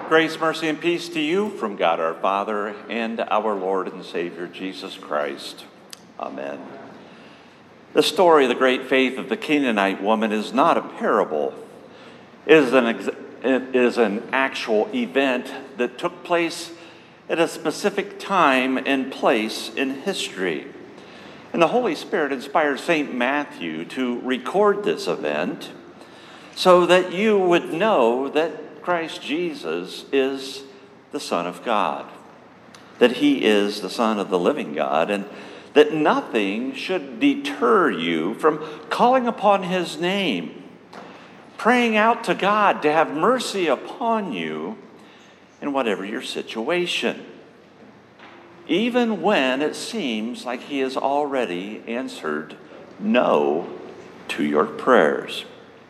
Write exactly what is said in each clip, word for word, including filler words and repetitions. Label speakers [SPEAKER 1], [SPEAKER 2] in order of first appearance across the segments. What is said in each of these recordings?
[SPEAKER 1] Grace, mercy, and peace to you from God our Father and our Lord and Savior Jesus Christ. Amen. The story of the great faith of the Canaanite woman is not a parable. It is an, ex- it is an actual event that took place at a specific time and place in history. And the Holy Spirit inspired Saint Matthew to record this event so that you would know that Christ Jesus is the Son of God, that he is the Son of the living God, and that nothing should deter you from calling upon his name, praying out to God to have mercy upon you in whatever your situation, even when it seems like he has already answered no to your prayers.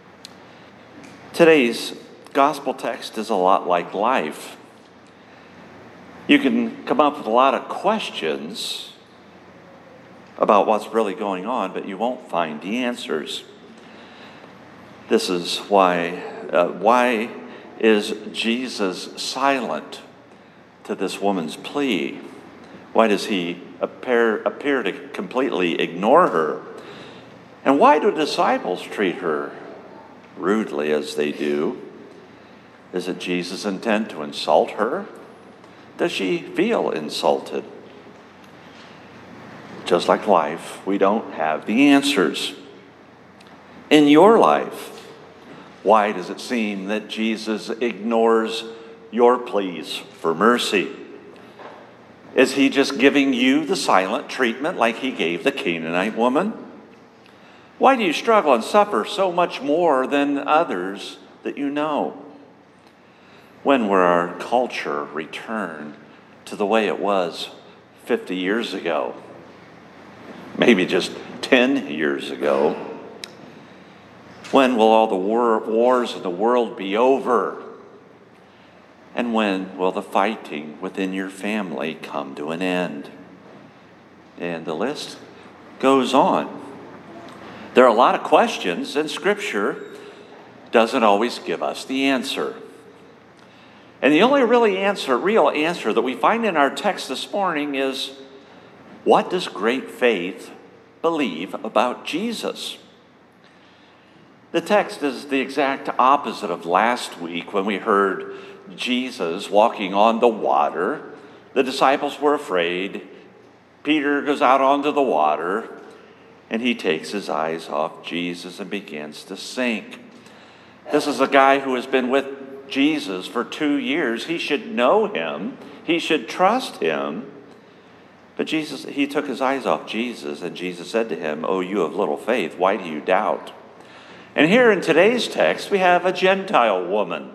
[SPEAKER 1] Today's gospel text is a lot like life. You can come up with a lot of questions about what's really going on, but you won't find the answers. This is why, uh, why is Jesus silent to this woman's plea? Why does he appear, appear to completely ignore her? And why do disciples treat her rudely as they do? Is it Jesus' intent to insult her? Does she feel insulted? Just like life, we don't have the answers. In your life, why does it seem that Jesus ignores your pleas for mercy? Is he just giving you the silent treatment like he gave the Canaanite woman? Why do you struggle and suffer so much more than others that you know? When will our culture return to the way it was fifty years ago? Maybe just ten years ago? When will all the war, wars of the world be over? And when will the fighting within your family come to an end? And the list goes on. There are a lot of questions, and Scripture doesn't always give us the answer. And the only really answer, real answer that we find in our text this morning is, what does great faith believe about Jesus? The text is the exact opposite of last week when we heard Jesus walking on the water. The disciples were afraid. Peter goes out onto the water, and he takes his eyes off Jesus and begins to sink. This is a guy who has been with Jesus for two years. He should know him. He should trust him. But Jesus, he took his eyes off Jesus, and Jesus said to him, "Oh, you of little faith, why do you doubt?" And here in today's text, we have a Gentile woman,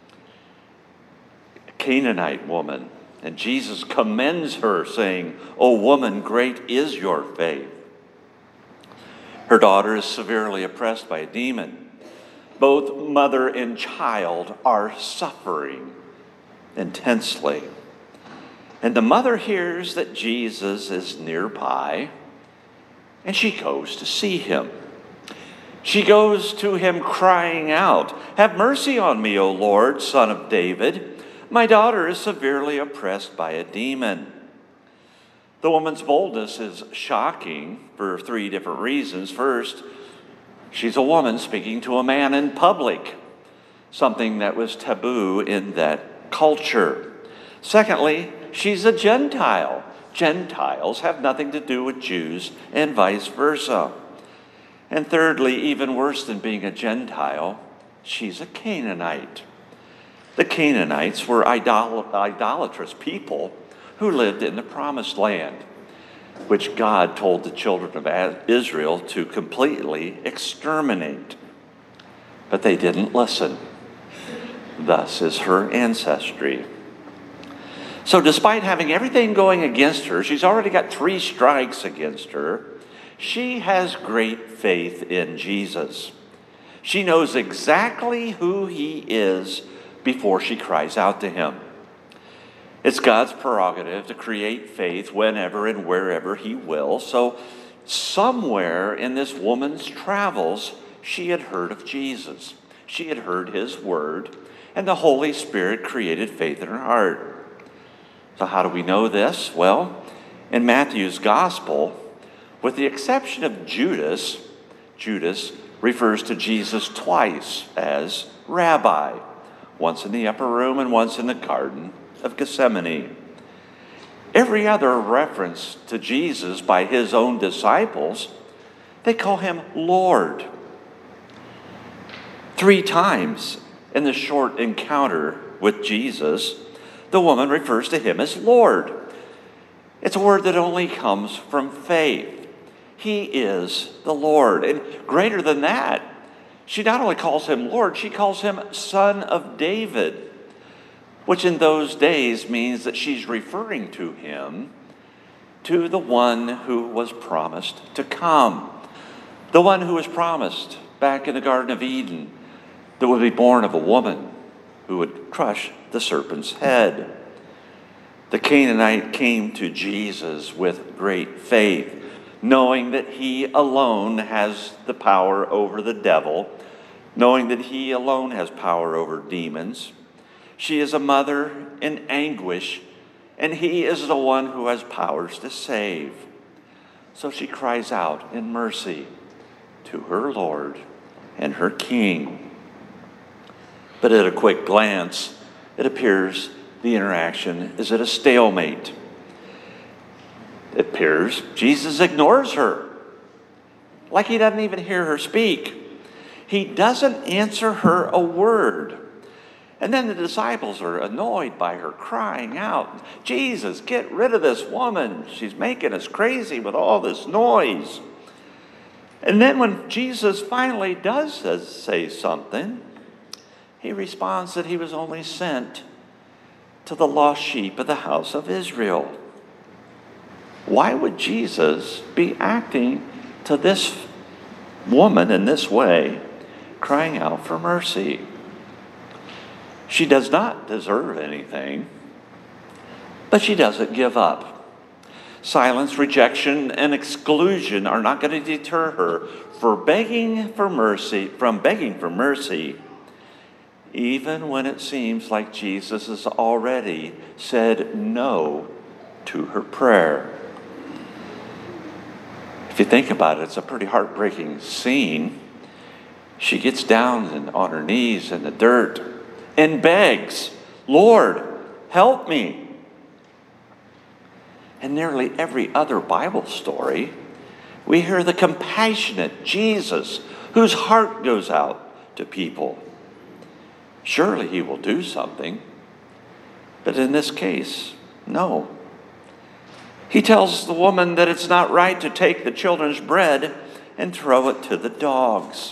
[SPEAKER 1] a Canaanite woman, and Jesus commends her, saying, "O woman, great is your faith." Her daughter is severely oppressed by a demon. Both mother and child are suffering intensely. And the mother hears that Jesus is nearby, and she goes to see him. She goes to him crying out, "Have mercy on me, O Lord, Son of David. My daughter is severely oppressed by a demon." The woman's boldness is shocking for three different reasons. First, she's a woman speaking to a man in public, something that was taboo in that culture. Secondly, she's a Gentile. Gentiles have nothing to do with Jews and vice versa. And thirdly, even worse than being a Gentile, she's a Canaanite. The Canaanites were idol- idolatrous people who lived in the Promised Land, which God told the children of Israel to completely exterminate. But they didn't listen. Thus is her ancestry. So despite having everything going against her, she's already got three strikes against her, she has great faith in Jesus. She knows exactly who he is before she cries out to him. It's God's prerogative to create faith whenever and wherever he will. So somewhere in this woman's travels, she had heard of Jesus. She had heard his word, and the Holy Spirit created faith in her heart. So how do we know this? Well, in Matthew's gospel, with the exception of Judas, Judas refers to Jesus twice as Rabbi, once in the upper room and once in the Garden of Gethsemane. Every other reference to Jesus by his own disciples, they call him Lord. Three times in the short encounter with Jesus, the woman refers to him as Lord. It's a word that only comes from faith. He is the Lord. And greater than that, she not only calls him Lord, she calls him Son of David, which in those days means that she's referring to him, to the one who was promised to come, the one who was promised back in the Garden of Eden, that would be born of a woman who would crush the serpent's head. The Canaanite came to Jesus with great faith, knowing that he alone has the power over the devil, knowing that he alone has power over demons. She is a mother in anguish, and he is the one who has powers to save. So she cries out in mercy to her Lord and her King. But at a quick glance, it appears the interaction is at a stalemate. It appears Jesus ignores her, like he doesn't even hear her speak. He doesn't answer her a word. And then the disciples are annoyed by her crying out, Jesus, get rid of this woman. She's making us crazy with all this noise. And then when Jesus finally does say something, he responds that he was only sent to the lost sheep of the house of Israel. Why would Jesus be acting to this woman in this way, crying out for mercy? She does not deserve anything, but she doesn't give up. Silence, rejection, and exclusion are not going to deter her for begging for mercy, from begging for mercy, even when it seems like Jesus has already said no to her prayer. If you think about it, it's a pretty heartbreaking scene. She gets down and on her knees in the dirt and begs, Lord, help me. In nearly every other Bible story, we hear the compassionate Jesus whose heart goes out to people. Surely he will do something. But in this case, no. He tells the woman that it's not right to take the children's bread and throw it to the dogs.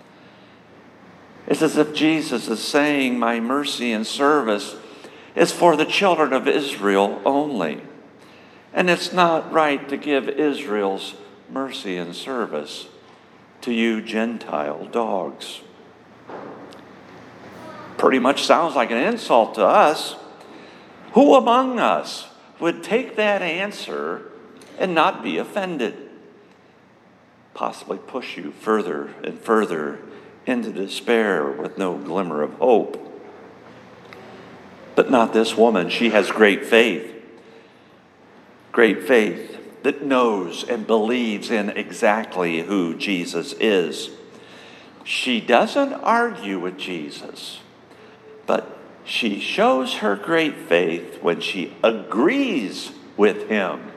[SPEAKER 1] It's as if Jesus is saying, my mercy and service is for the children of Israel only. And it's not right to give Israel's mercy and service to you Gentile dogs. Pretty much sounds like an insult to us. Who among us would take that answer and not be offended? Possibly push you further and further into despair with no glimmer of hope. But not this woman. She has great faith. Great faith that knows and believes in exactly who Jesus is. She doesn't argue with Jesus, but she shows her great faith when she agrees with him.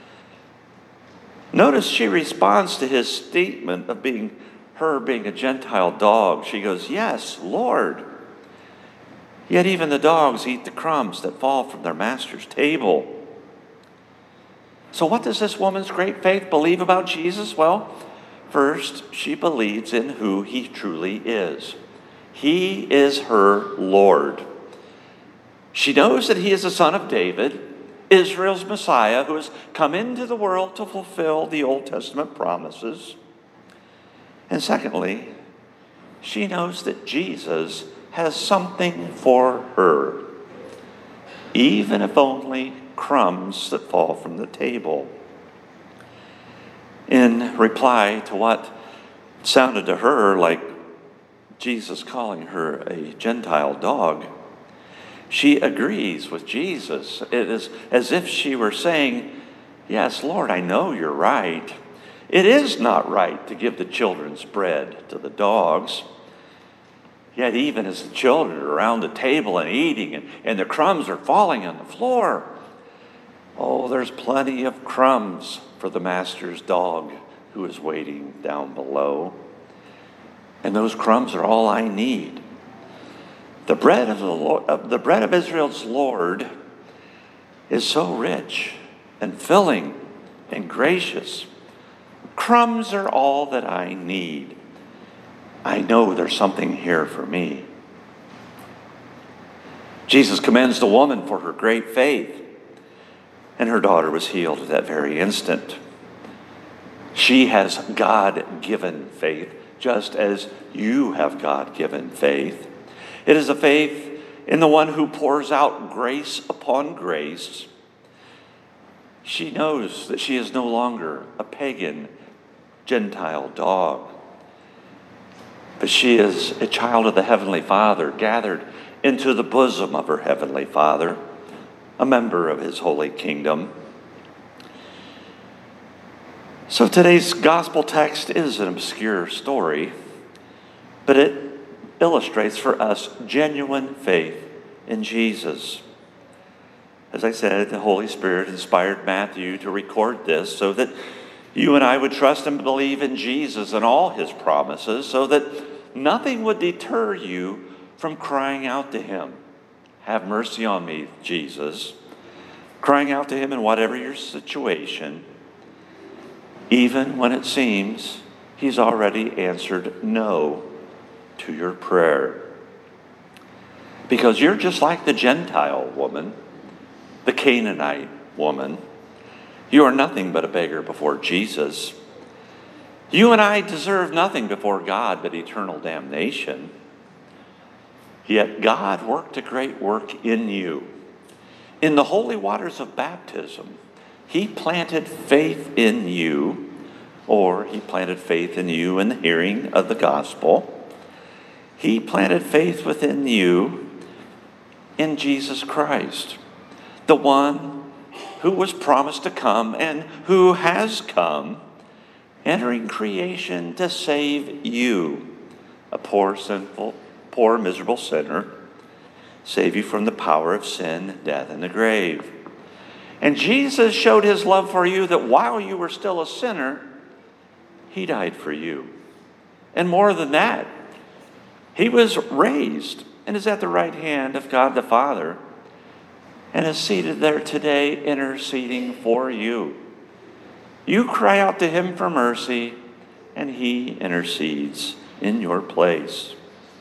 [SPEAKER 1] Notice she responds to his statement of being her being a Gentile dog. She goes, yes, Lord. Yet even the dogs eat the crumbs that fall from their master's table. So what does this woman's great faith believe about Jesus? Well, first, she believes in who he truly is. He is her Lord. She knows that he is the son of David, Israel's Messiah, who has come into the world to fulfill the Old Testament promises. And secondly, she knows that Jesus has something for her, even if only crumbs that fall from the table. In reply to what sounded to her like Jesus calling her a Gentile dog, she agrees with Jesus. It is as if she were saying, yes, Lord, I know you're right. It is not right to give the children's bread to the dogs. Yet even as the children are around the table and eating, and, and the crumbs are falling on the floor, oh, there's plenty of crumbs for the master's dog who is waiting down below. And those crumbs are all I need. The bread of the Lord, uh, the bread of Israel's Lord is so rich and filling and gracious. Crumbs are all that I need. I know there's something here for me. Jesus commends the woman for her great faith, and her daughter was healed at that very instant. She has God-given faith, just as you have God-given faith. It is a faith in the one who pours out grace upon grace. She knows that she is no longer a pagan Gentile dog, but she is a child of the Heavenly Father, gathered into the bosom of her Heavenly Father, a member of His holy kingdom. So today's gospel text is an obscure story, but it illustrates for us genuine faith in Jesus. As I said, the Holy Spirit inspired Matthew to record this so that you and I would trust and believe in Jesus and all His promises, so that nothing would deter you from crying out to Him. Have mercy on me, Jesus. Crying out to Him in whatever your situation, even when it seems He's already answered no to your prayer. Because you're just like the Gentile woman, the Canaanite woman. You are nothing but a beggar before Jesus. You and I deserve nothing before God but eternal damnation. Yet God worked a great work in you. In the holy waters of baptism, He planted faith in you, or He planted faith in you in the hearing of the gospel. He planted faith within you in Jesus Christ, the one who was promised to come and who has come, entering creation to save you, a poor, sinful, poor, miserable sinner, save you from the power of sin, death, and the grave. And Jesus showed His love for you that while you were still a sinner, He died for you. And more than that, He was raised and is at the right hand of God the Father and is seated there today interceding for you. You cry out to Him for mercy, and He intercedes in your place.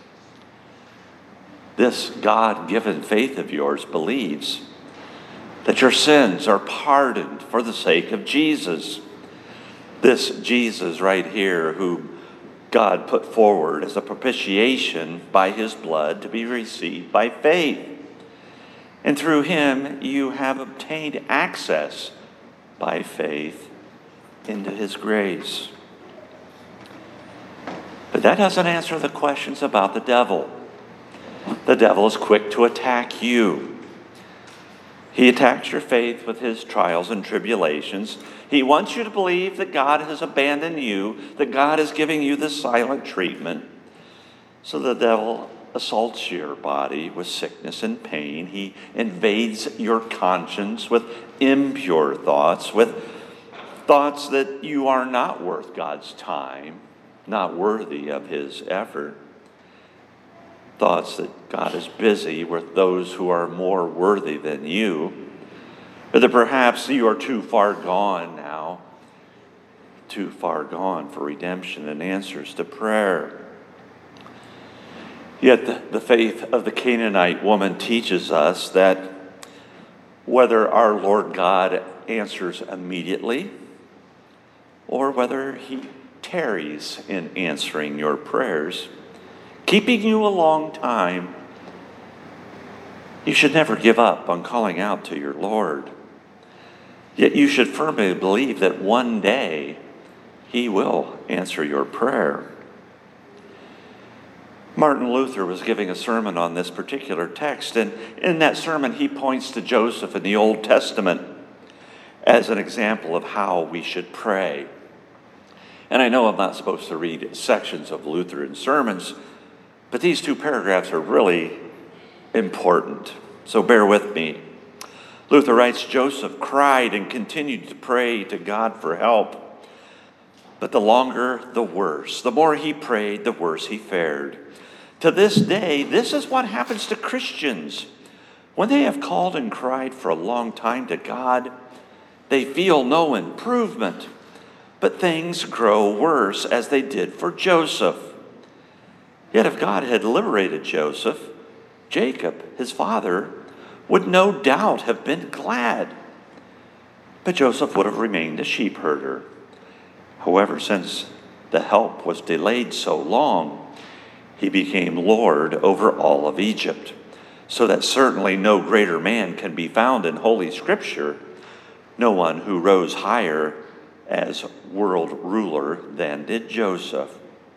[SPEAKER 1] This God-given faith of yours believes that your sins are pardoned for the sake of Jesus. This Jesus right here, who God put forward as a propitiation by His blood to be received by faith. And through Him, you have obtained access by faith into His grace. But that doesn't answer the questions about the devil. The devil is quick to attack you. He attacks your faith with his trials and tribulations. He wants you to believe that God has abandoned you, that God is giving you the silent treatment. So the devil assaults your body with sickness and pain. He invades your conscience with impure thoughts, with thoughts that you are not worth God's time, not worthy of His effort. Thoughts that God is busy with those who are more worthy than you, or that perhaps you are too far gone now, too far gone for redemption and answers to prayer. Yet the, the faith of the Canaanite woman teaches us that whether our Lord God answers immediately or whether He tarries in answering your prayers, keeping you a long time, you should never give up on calling out to your Lord. Yet you should firmly believe that one day He will answer your prayer. Martin Luther was giving a sermon on this particular text, and in that sermon he points to Joseph in the Old Testament as an example of how we should pray. And I know I'm not supposed to read sections of Lutheran sermons, but these two paragraphs are really important, so bear with me. Luther writes, Joseph cried and continued to pray to God for help, but the longer, the worse. The more he prayed, the worse he fared. To this day, this is what happens to Christians. When they have called and cried for a long time to God, they feel no improvement, but things grow worse as they did for Joseph. Yet if God had liberated Joseph, Jacob, his father, would no doubt have been glad. But Joseph would have remained a sheep herder. However, since the help was delayed so long, he became Lord over all of Egypt, so that certainly no greater man can be found in Holy Scripture, no one who rose higher as world ruler than did Joseph.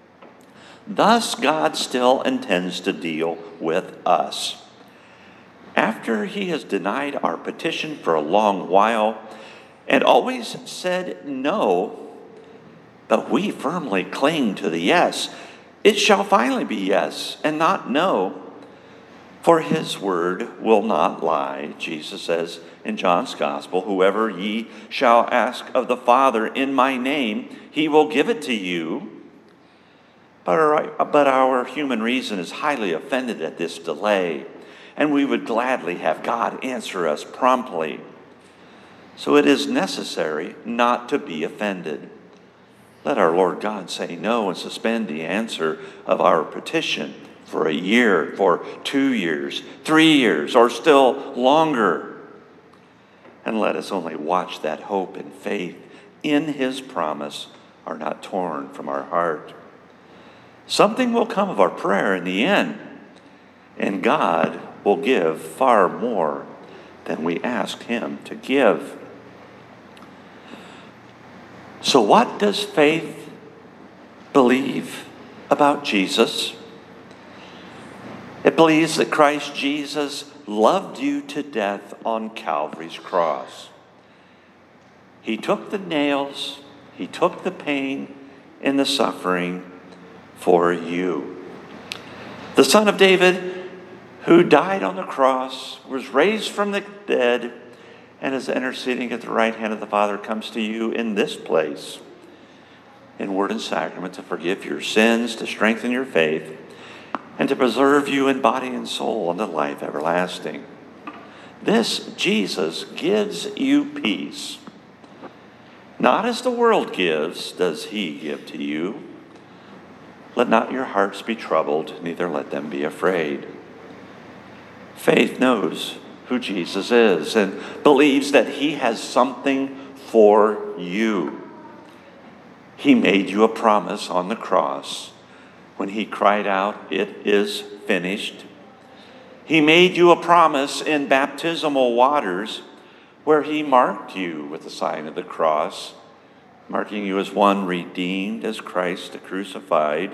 [SPEAKER 1] Thus, God still intends to deal with us. After he has denied our petition for a long while and always said no, but we firmly cling to the yes, it shall finally be yes and not no. For his word will not lie. Jesus says in John's Gospel, whoever ye shall ask of the Father in my name, he will give it to you. But our, but our human reason is highly offended at this delay, and we would gladly have God answer us promptly. So it is necessary not to be offended. Let our Lord God say no and suspend the answer of our petition for a year, for two years, three years, or still longer. And let us only watch that hope and faith in his promise are not torn from our heart. Something will come of our prayer in the end, and God will give far more than we ask him to give. So what does faith believe about Jesus? It believes that Christ Jesus loved you to death on Calvary's cross. He took the nails, he took the pain and the suffering for you. The Son of David, who died on the cross, was raised from the dead, and is interceding at the right hand of the Father, comes to you in this place, in word and sacrament, to forgive your sins, to strengthen your faith, and to preserve you in body and soul unto life everlasting. This Jesus gives you peace. Not as the world gives, does he give to you. Let not your hearts be troubled, neither let them be afraid. Faith knows who Jesus is and believes that he has something for you. He made you a promise on the cross when he cried out, "It is finished." He made you a promise in baptismal waters where he marked you with the sign of the cross, marking you as one redeemed as Christ the crucified.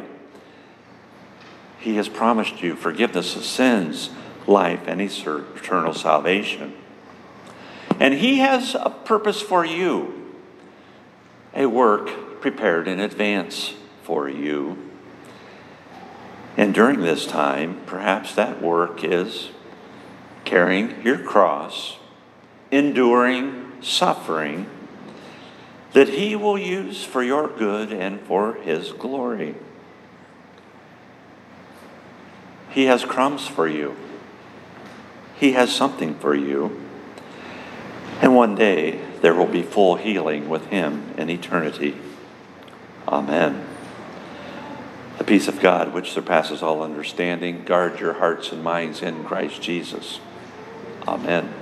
[SPEAKER 1] He has promised you forgiveness of sins, life, and eternal salvation. And he has a purpose for you, a work prepared in advance for you. And during this time, perhaps that work is carrying your cross, enduring suffering that he will use for your good and for his glory. He has crumbs for you. He has something for you. And one day there will be full healing with him in eternity. Amen. The peace of God, which surpasses all understanding, guard your hearts and minds in Christ Jesus. Amen.